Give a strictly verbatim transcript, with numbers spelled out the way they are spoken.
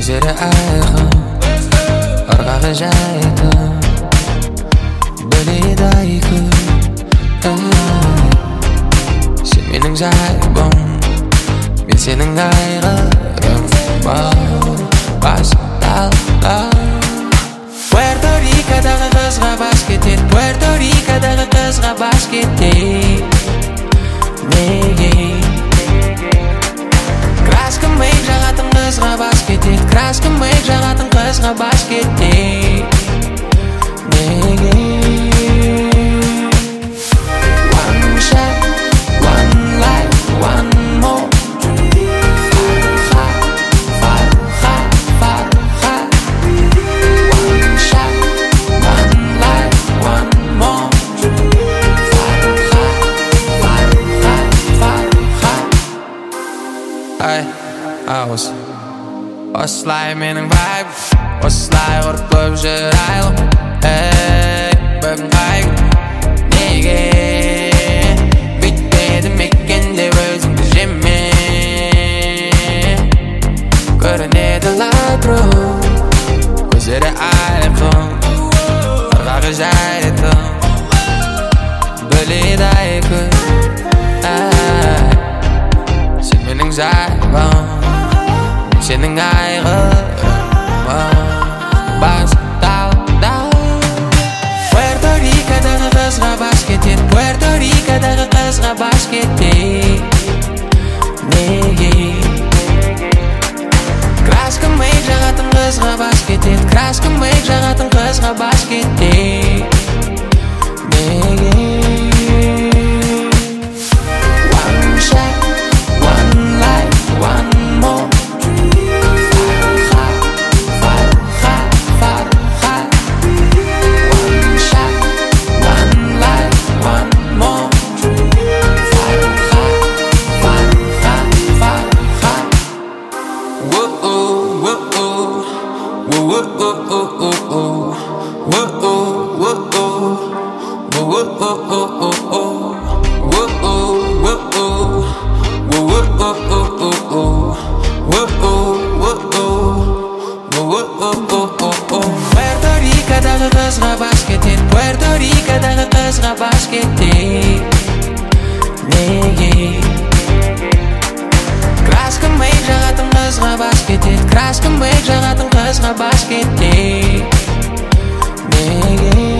көздері айқын, ырғағы жайқын, біледі айқын. Сен менің жайбым, мен сенің айғырым. Басталды. Puerto Rico'дағы қызға бас кетеді, Puerto Rico'дағы қызға бас кетеді. Неге? Краска мейк жағатын қызға бас кетеді, краска мейк жағатын қызға бас кетеді. Неге? One shot, one life, one more. Farha, farha, farha. One shot, one life, one more. Farha, farha, farha. Ay, aus. Osla менің vibe, осылай ұрып көп жүрайлы. Hey, бүгін қайғы, неге бүйтпеді мекен деп өзіңді жеме. Көрінеді лайтру, көздері айқын, ырғағы жайқын, біледі айқын. Сен менің жайбым, сенің айғырым. Басталды. Puerto Rico'дағы қызға бас кетеді, Puerto Rico'дағы қызға бас кетеді. Неге? Краска мейк жағатын қызға бас кетеді, краска мейк жағатын қызға бас кетеді. Неге? One shot, one life, one more. Farha, farha, farha. One shot, one life, one more. Farha, farha, farha. Whoa, whoa, whoa, whoa, whoa, whoa, Puerto Rico'дағы қызға бас кетеді, Puerto Rico'дағы қызға бас кетеді. Неге? Краска мейк жағатын қызға бас кетеді, краска мейк жағатын қызға бас кетеді. Неге?